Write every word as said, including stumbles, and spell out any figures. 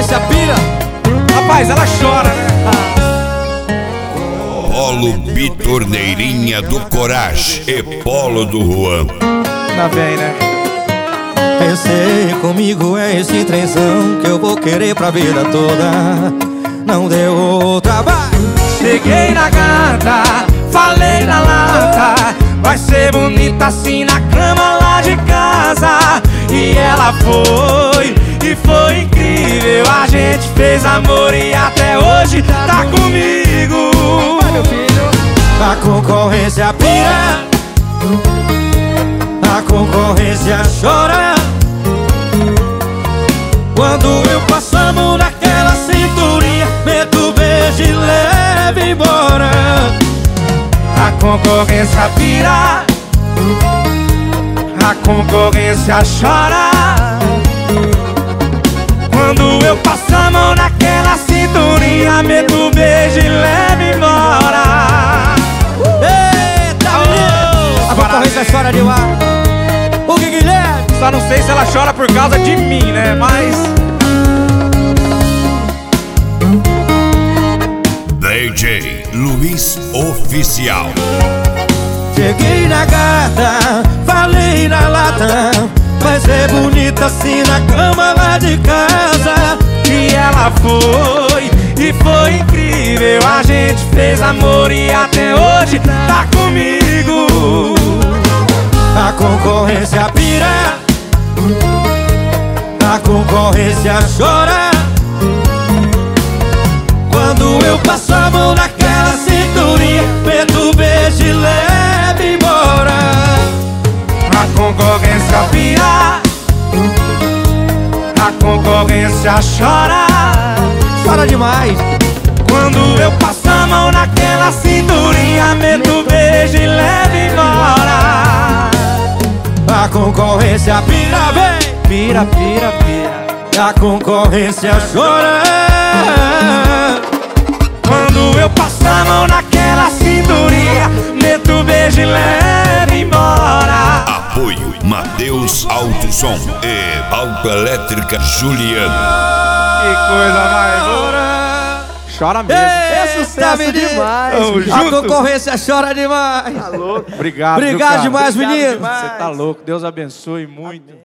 concorrência pira. Rapaz, ela chora, né? Polo Bitorneirinha do Coragem e Polo do Juan. Ainda bem, né? Pensei comigo, é esse trenzão que eu vou querer pra vida toda. Não deu outra, vai. Cheguei na gata, falei na lata, vai ser bonita assim na cama lá de casa. E ela foi, e foi incrível. A gente fez amor e até hoje tá comigo. Vai, meu filho. A concorrência pira, a concorrência chora. Quando eu passo a mão naquela cinturinha, meto o beijo e levo embora. A concorrência pira, a concorrência chora. Quando eu passo a mão naquela cinturinha, meto o beijo e levo embora. Eita, menino! A concorrência chora demais. O que, Guilherme? Só não sei se ela chora por causa de mim, né? Mas... D J Luiz Oficial. Cheguei na gata, falei na lata, vai ser bonita assim na cama lá de casa. E ela foi, e foi incrível. A gente fez amor e até hoje tá comigo. A concorrência pira, a concorrência chora. Quando eu passo a mão naquela cinturinha, meto o beijo e levo embora. A concorrência pira, a concorrência chora. Chora demais. Quando eu passo a mão naquela cinturinha, meto o beijo e levo embora. A concorrência pira, vem. Pira, pira, pira. A concorrência chora. Quando eu passo a mão naquela cinturinha, meto o beijo e levo embora. Apoio Matheus Alto Som e Autoelétrica Juliano. Que coisa mais boa. Chora mesmo. É sucesso demais. Tamo A junto. concorrência chora demais. Tá louco. Obrigado. Obrigado viu, cara? demais, Obrigado menino. demais. Você tá louco. Deus abençoe muito.